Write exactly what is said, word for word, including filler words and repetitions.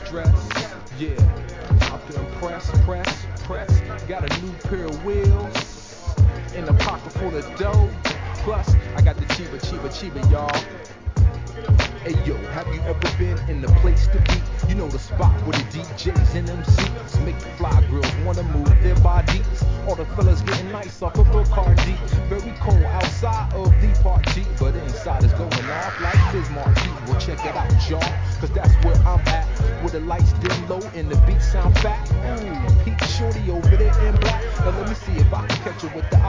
dress. Yeah, out to impress, press, press. Got a new pair of wheels in a pocket full of dough. Plus, I got the chiba, chiba, chiba, y'all. Hey yo, have you ever been in the place to be? You know the spot where the D Js and M Cs make the fly girls wanna move their bodies. All the fellas getting nice off of Bacardi. Very cold outside of the party, but inside is going off like Bismarck G. Well, check it out, y'all, cause that's where I'm at. Where the lights dim low and the beats sound fat. Ooh, Pete Shorty over there in black. Now let me see if I can catch her with the